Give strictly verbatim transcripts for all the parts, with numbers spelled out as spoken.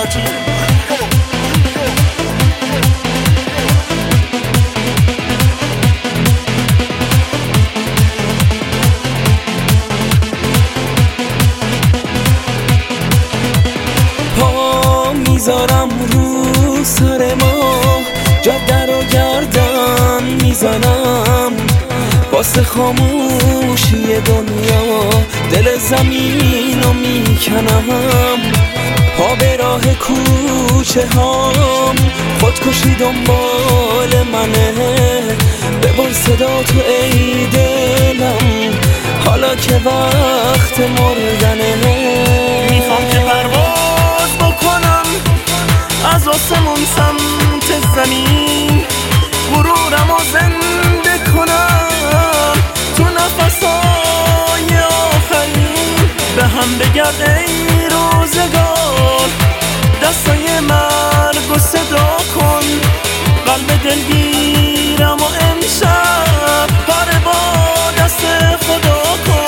پا میذارم رو سر ما، جاده رو گردن میزنم، واسه خاموشی دنیا دل زمین رو میکنم. پا به راه کوچه هام، خودکشی دنبال منه، ببر صدا تو ای دلم حالا که وقت مردنه. میخوام که پرواز بکنم از آسمون سمت زمین، غرورم رو زنده کنم تو نفسای آخرین. به هم بگرد ای روزگار، دستای مرگ و صدا کن، قلب دلگیرم و امشب پاره با دست خدا کن.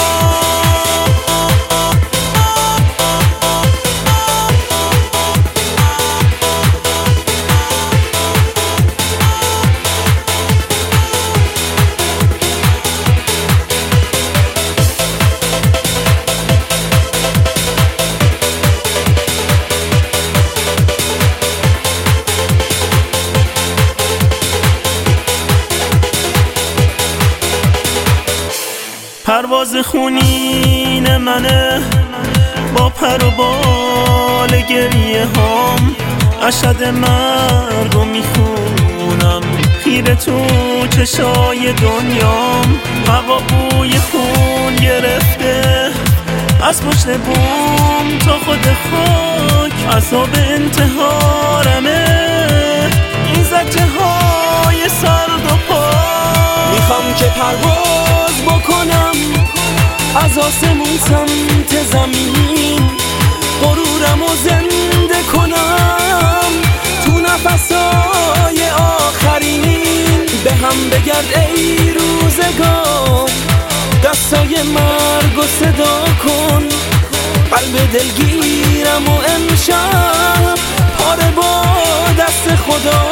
پرواز خونین منه با پر و بال گریه هام، اشهد مرگ رو میخونم خیره تو چشای دنیام. هوا بوی خون گرفته از پشت بوم تا خود خاک، عذاب انتحارمه این زجه های سرد و پاک. میخوام که پرواز بکنم از آسمون سمت زمین، غرورم رو زنده کنم تو نفسای آخرین. به هم بگرد ای روزگار، دستای مرگ و صدا کن، قلب دلگیرم و امشب پاره با دست خدا